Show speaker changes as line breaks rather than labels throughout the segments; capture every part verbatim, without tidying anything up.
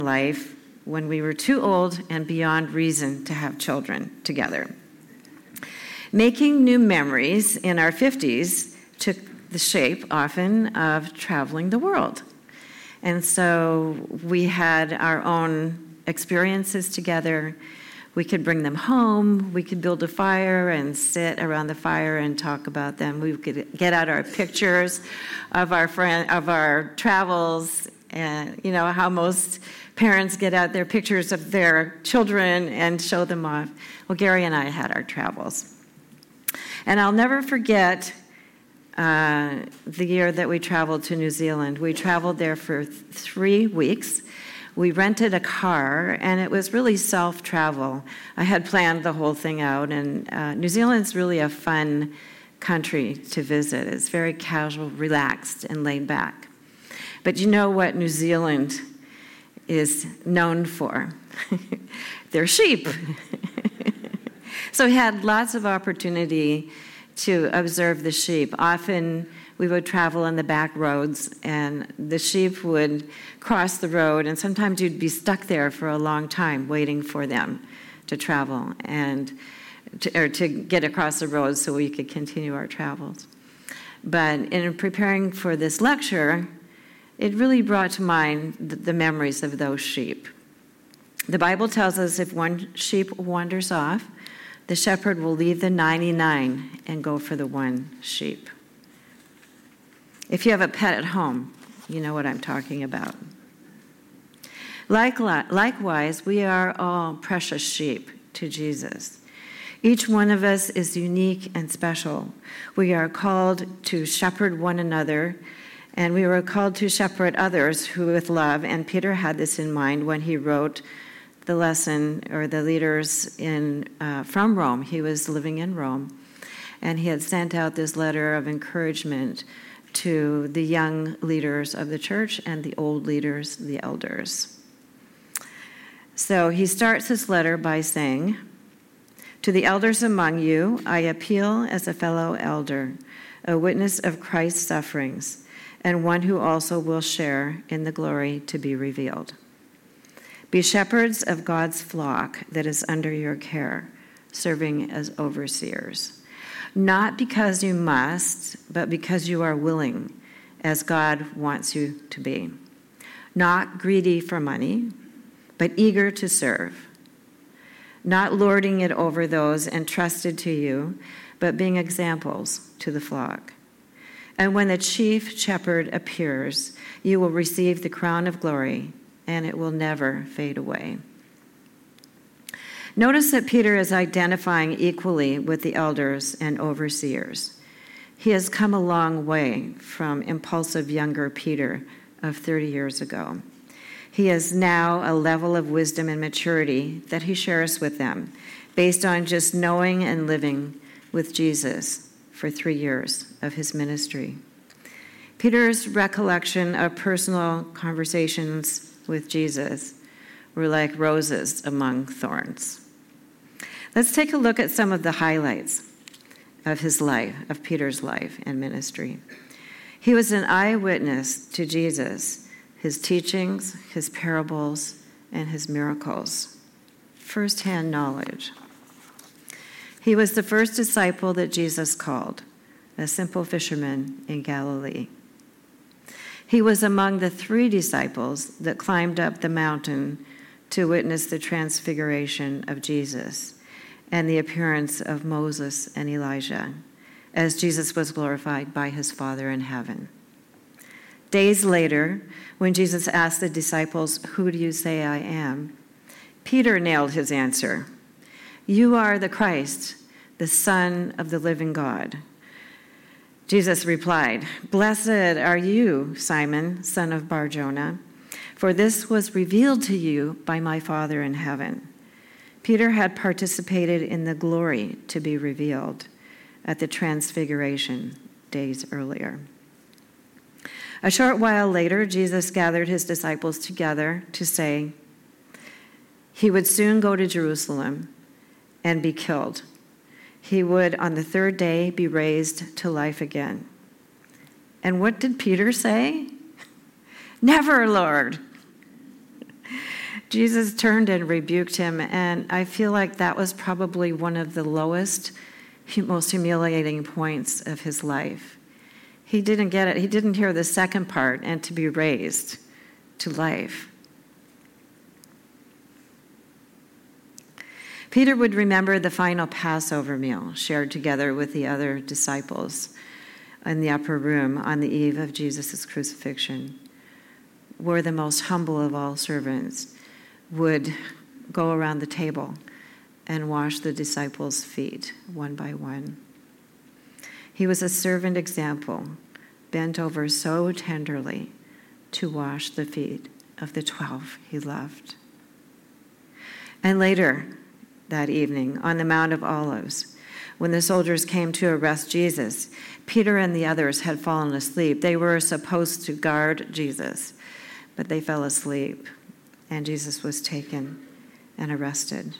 life when we were too old and beyond reason to have children together. Making new memories in our fifties took the shape often of traveling the world. And so we had our own experiences together. We could bring them home. We could build a fire and sit around the fire and talk about them. We could get out our pictures of our friend, of our travels, and you know how most parents get out their pictures of their children and show them off. Well, Gary and I had our travels. And I'll never forget uh, the year that we traveled to New Zealand. We traveled there for th- three weeks. We rented a car, and it was really self-travel. I had planned the whole thing out, and uh, New Zealand's really a fun country to visit. It's very casual, relaxed, and laid back. But you know what New Zealand is known for? They're sheep. So we had lots of opportunity to observe the sheep. Often we would travel on the back roads, and the sheep would cross the road, and sometimes you'd be stuck there for a long time waiting for them to travel and to, or to get across the road so we could continue our travels. But in preparing for this lecture, it really brought to mind the, the memories of those sheep. The Bible tells us if one sheep wanders off, the shepherd will leave the ninety-nine and go for the one sheep. If you have a pet at home, you know what I'm talking about. Likewise, we are all precious sheep to Jesus. Each one of us is unique and special. We are called to shepherd one another, and we were called to shepherd others who with love, and Peter had this in mind when he wrote the lesson, or the leaders in uh, from Rome. He was living in Rome, and he had sent out this letter of encouragement to the young leaders of the church and the old leaders, the elders. So he starts his letter by saying, "To the elders among you, I appeal as a fellow elder, a witness of Christ's sufferings, and one who also will share in the glory to be revealed. Be shepherds of God's flock that is under your care, serving as overseers, not because you must, but because you are willing, as God wants you to be. Not greedy for money, but eager to serve. Not lording it over those entrusted to you, but being examples to the flock. And when the chief shepherd appears, you will receive the crown of glory, and it will never fade away." Notice that Peter is identifying equally with the elders and overseers. He has come a long way from impulsive younger Peter of thirty years ago. He has now a level of wisdom and maturity that he shares with them based on just knowing and living with Jesus for three years of his ministry. Peter's recollection of personal conversations with Jesus were like roses among thorns. Let's take a look at some of the highlights of his life, of Peter's life and ministry. He was an eyewitness to Jesus, his teachings, his parables, and his miracles. First-hand knowledge. He was the first disciple that Jesus called, a simple fisherman in Galilee. He was among the three disciples that climbed up the mountain to witness the transfiguration of Jesus and the appearance of Moses and Elijah as Jesus was glorified by his Father in heaven. Days later, when Jesus asked the disciples, "Who do you say I am?" Peter nailed his answer. "You are the Christ, the Son of the living God." Jesus replied, "Blessed are you, Simon, son of Bar-Jonah, for this was revealed to you by my Father in heaven." Peter had participated in the glory to be revealed at the transfiguration days earlier. A short while later, Jesus gathered his disciples together to say he would soon go to Jerusalem and be killed. He would, on the third day, be raised to life again. And what did Peter say? "Never, Lord." Jesus turned and rebuked him, and I feel like that was probably one of the lowest, most humiliating points of his life. He didn't get it. He didn't hear the second part, and to be raised to life. Peter would remember the final Passover meal shared together with the other disciples in the upper room on the eve of Jesus' crucifixion, where the most humble of all servants would go around the table and wash the disciples' feet one by one. He was a servant example, bent over so tenderly to wash the feet of the twelve he loved. And later that evening, on the Mount of Olives, when the soldiers came to arrest Jesus, Peter and the others had fallen asleep. They were supposed to guard Jesus, but they fell asleep, and Jesus was taken and arrested.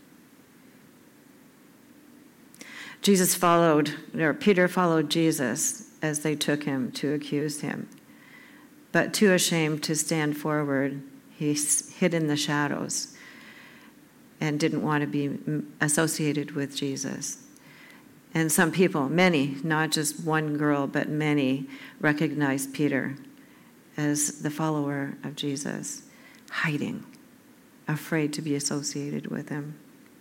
Jesus followed, or Peter followed Jesus as they took him to accuse him. But too ashamed to stand forward, he hid in the shadows and didn't want to be associated with Jesus. And some people, many, not just one girl, but many, recognized Peter as the follower of Jesus, hiding, afraid to be associated with him.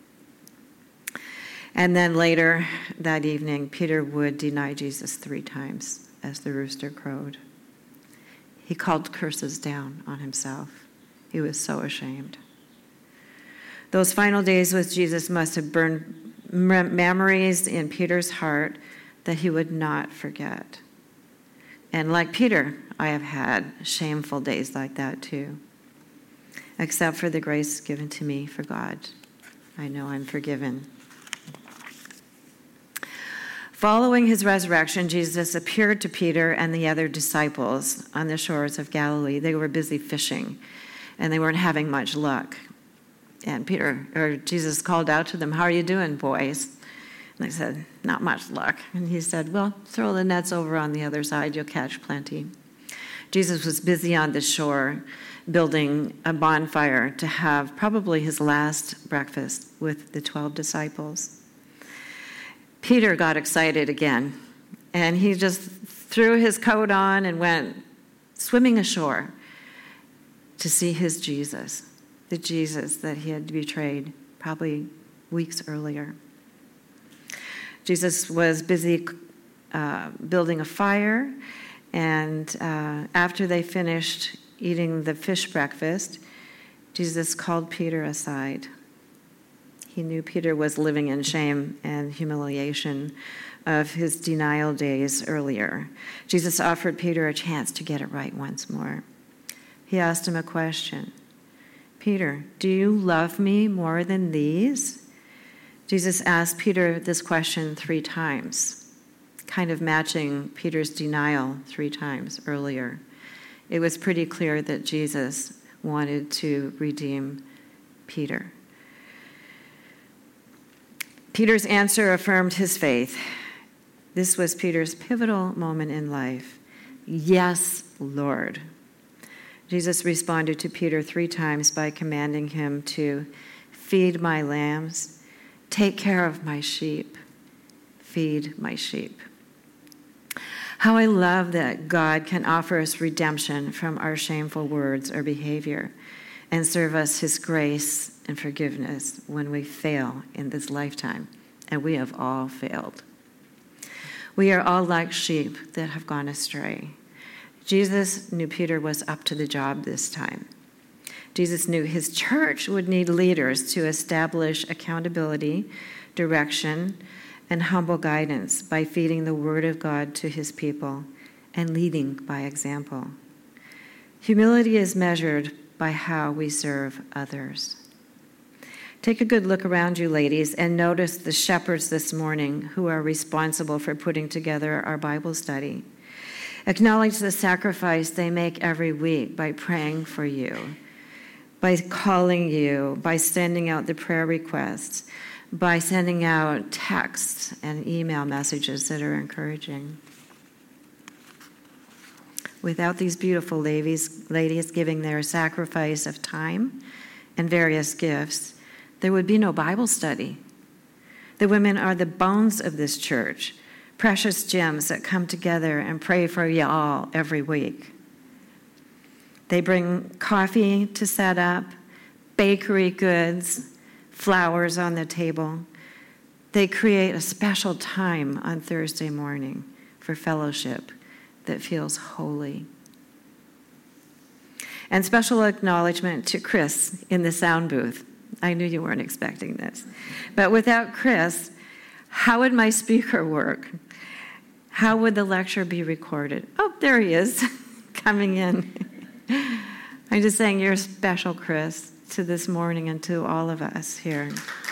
And then later that evening, Peter would deny Jesus three times as the rooster crowed. He called curses down on himself. He was so ashamed. Those final days with Jesus must have burned memories in Peter's heart that he would not forget. And like Peter, I have had shameful days like that too. Except for the grace given to me for God, I know I'm forgiven. Following his resurrection, Jesus appeared to Peter and the other disciples on the shores of Galilee. They were busy fishing, and they weren't having much luck. And Peter, or Jesus called out to them, "How are you doing, boys?" And they said, "Not much luck." And he said, "Well, throw the nets over on the other side. You'll catch plenty." Jesus was busy on the shore building a bonfire to have probably his last breakfast with the twelve disciples. Peter got excited again, and he just threw his coat on and went swimming ashore to see his Jesus, the Jesus that he had betrayed probably weeks earlier. Jesus was busy uh, building a fire, and uh, after they finished eating the fish breakfast, Jesus called Peter aside. He knew Peter was living in shame and humiliation of his denial days earlier. Jesus offered Peter a chance to get it right once more. He asked him a question. "Peter, do you love me more than these?" Jesus asked Peter this question three times, kind of matching Peter's denial three times earlier. It was pretty clear that Jesus wanted to redeem Peter. Peter's answer affirmed his faith. This was Peter's pivotal moment in life. "Yes, Lord." Jesus responded to Peter three times by commanding him to feed my lambs, take care of my sheep, feed my sheep. How I love that God can offer us redemption from our shameful words or behavior and serve us his grace and forgiveness when we fail in this lifetime. And we have all failed. We are all like sheep that have gone astray. Jesus knew Peter was up to the job this time. Jesus knew his church would need leaders to establish accountability, direction, and humble guidance by feeding the word of God to his people and leading by example. Humility is measured by how we serve others. Take a good look around you, ladies, and notice the shepherds this morning who are responsible for putting together our Bible study. Acknowledge the sacrifice they make every week by praying for you, by calling you, by sending out the prayer requests, by sending out texts and email messages that are encouraging. without these beautiful ladies, ladies giving their sacrifice of time and various gifts, there would be no Bible study. The women are the bones of this church, precious gems that come together and pray for you all every week. They bring coffee to set up, bakery goods, flowers on the table. They create a special time on Thursday morning for fellowship that feels holy. And special acknowledgement to Chris in the sound booth. I knew you weren't expecting this. But without Chris, how would my speaker work? How would the lecture be recorded? Oh, there he is, coming in. I'm just saying you're special, Chris, to this morning and to all of us here.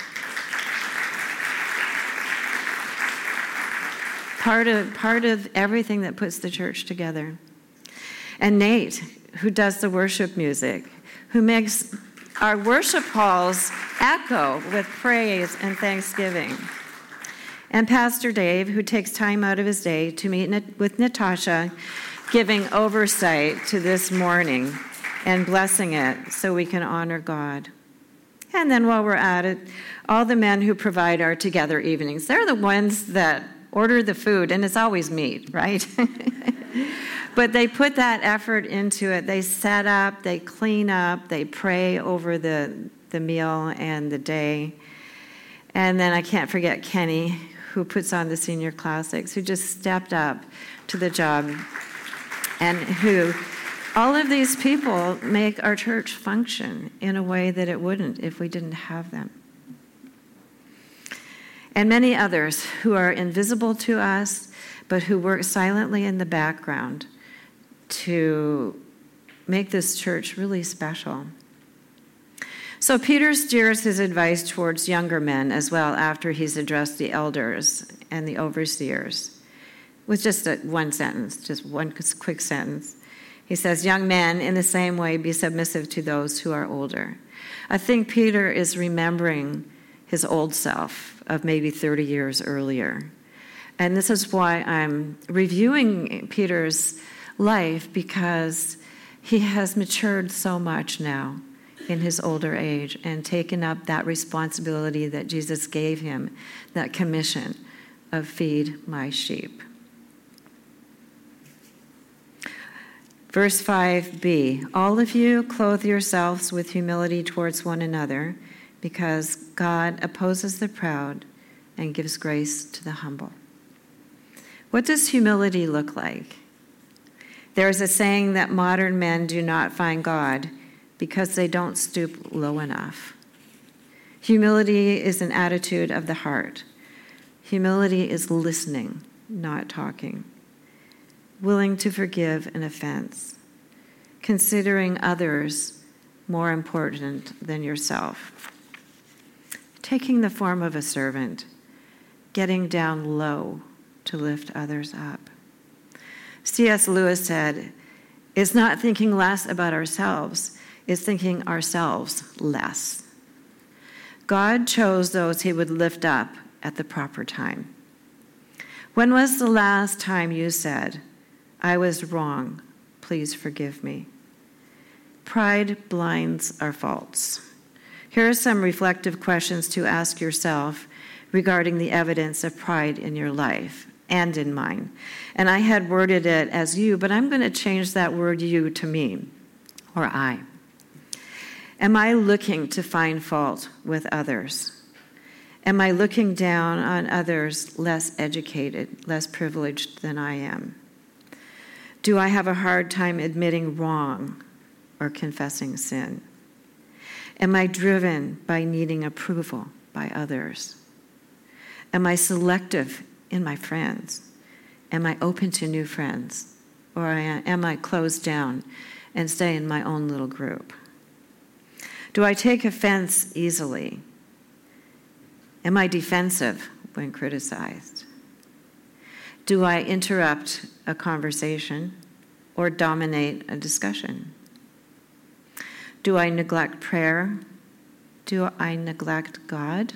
Part of, part of everything that puts the church together. And Nate, who does the worship music, who makes our worship halls echo with praise and thanksgiving. And Pastor Dave, who takes time out of his day to meet with Natasha, giving oversight to this morning and blessing it so we can honor God. And then while we're at it, all the men who provide our together evenings, they're the ones that order the food, and it's always meat, right? But they put that effort into it. They set up, they clean up, they pray over the, the meal and the day. And then I can't forget Kenny, who puts on the senior classics, who just stepped up to the job, and who, all of these people make our church function in a way that it wouldn't if we didn't have them. And many others who are invisible to us, but who work silently in the background to make this church really special. So Peter steers his advice towards younger men as well after he's addressed the elders and the overseers with just a, one sentence, just one quick sentence. He says, young men, in the same way, be submissive to those who are older. I think Peter is remembering his old self of maybe thirty years earlier. And this is why I'm reviewing Peter's life, because he has matured so much now in his older age and taken up that responsibility that Jesus gave him, that commission of feed my sheep. Verse five b, all of you clothe yourselves with humility towards one another, because God opposes the proud and gives grace to the humble. What does humility look like? There is a saying that modern men do not find God because they don't stoop low enough. Humility is an attitude of the heart. Humility is listening, not talking. Willing to forgive an offense. Considering others more important than yourself. Taking the form of a servant. Getting down low to lift others up. C S Lewis said, it's not thinking less about ourselves, it's thinking ourselves less. God chose those he would lift up at the proper time. When was the last time you said, I was wrong, please forgive me? Pride blinds our faults. Here are some reflective questions to ask yourself regarding the evidence of pride in your life and in mine. And I had worded it as you, but I'm going to change that word you to me, or I. Am I looking to find fault with others? Am I looking down on others less educated, less privileged than I am? Do I have a hard time admitting wrong or confessing sin? Am I driven by needing approval by others? Am I selective in my friends? Am I open to new friends? Or am I closed down and stay in my own little group? Do I take offense easily? Am I defensive when criticized? Do I interrupt a conversation or dominate a discussion? Do I neglect prayer? Do I neglect God?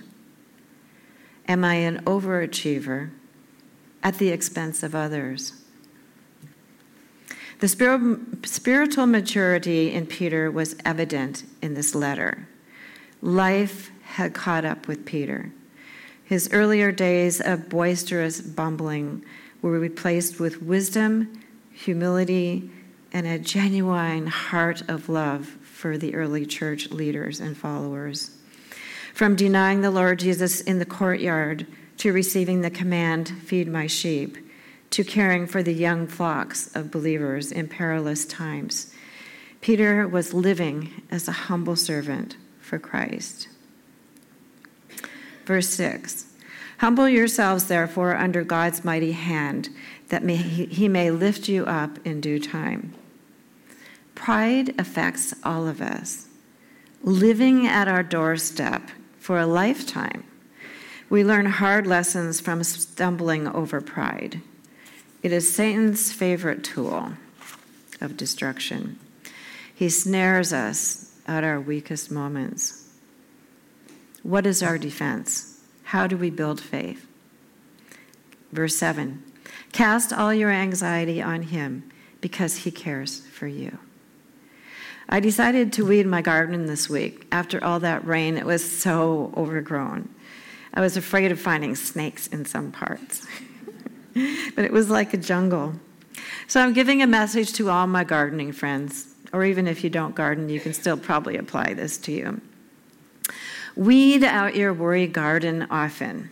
Am I an overachiever at the expense of others? The spiritual maturity in Peter was evident in this letter. Life had caught up with Peter. His earlier days of boisterous bumbling were replaced with wisdom, humility, and a genuine heart of love for the early church leaders and followers. From denying the Lord Jesus in the courtyard to receiving the command, "Feed my sheep," to caring for the young flocks of believers in perilous times, Peter was living as a humble servant for Christ. Verse six, "Humble yourselves, therefore, under God's mighty hand, that may, he may lift you up in due time." Pride affects all of us. Living at our doorstep for a lifetime, we learn hard lessons from stumbling over pride. It is Satan's favorite tool of destruction. He snares us at our weakest moments. What is our defense? How do we build faith? Verse seven, "Cast all your anxiety on him because he cares for you." I decided to weed my garden this week. After all that rain, it was so overgrown. I was afraid of finding snakes in some parts. But it was like a jungle. So I'm giving a message to all my gardening friends, or even if you don't garden, you can still probably apply this to you. Weed out your worry garden often.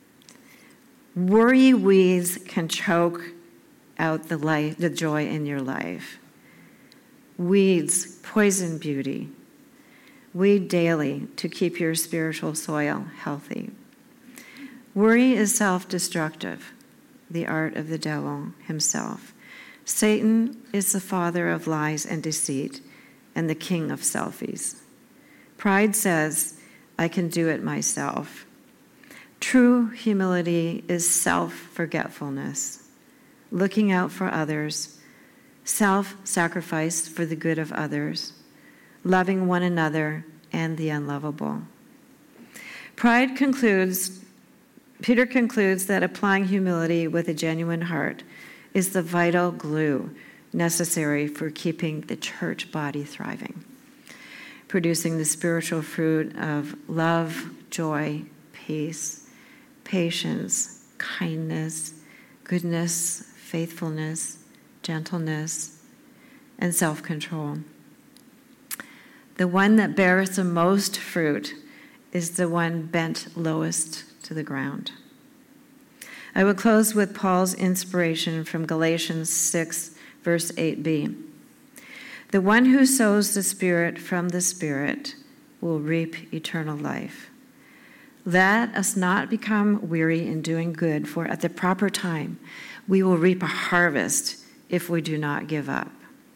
Worry weeds can choke out the life, the joy in your life. Weeds poison beauty. Weed daily to keep your spiritual soil healthy. Worry is self-destructive, the art of the devil himself. Satan is the father of lies and deceit and the king of selfies. Pride says, "I can do it myself." True humility is self-forgetfulness, looking out for others, self-sacrifice for the good of others, loving one another and the unlovable. Pride concludes, Peter concludes that applying humility with a genuine heart is the vital glue necessary for keeping the church body thriving, producing the spiritual fruit of love, joy, peace, patience, kindness, goodness, faithfulness, gentleness, and self-control. The one that bears the most fruit is the one bent lowest to the ground. I will close with Paul's inspiration from Galatians six, verse eight b. "The one who sows the Spirit from the Spirit will reap eternal life. Let us not become weary in doing good, for at the proper time we will reap a harvest if we do not give up."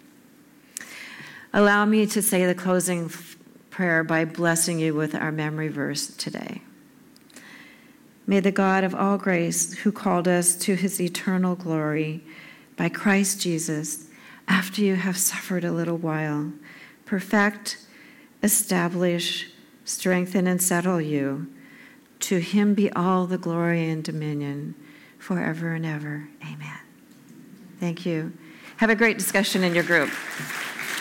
Allow me to say the closing prayer by blessing you with our memory verse today. May the God of all grace, who called us to his eternal glory by Christ Jesus, after you have suffered a little while, perfect, establish, strengthen, and settle you. To him be all the glory and dominion forever and ever. Amen. Thank you. Have a great discussion in your group.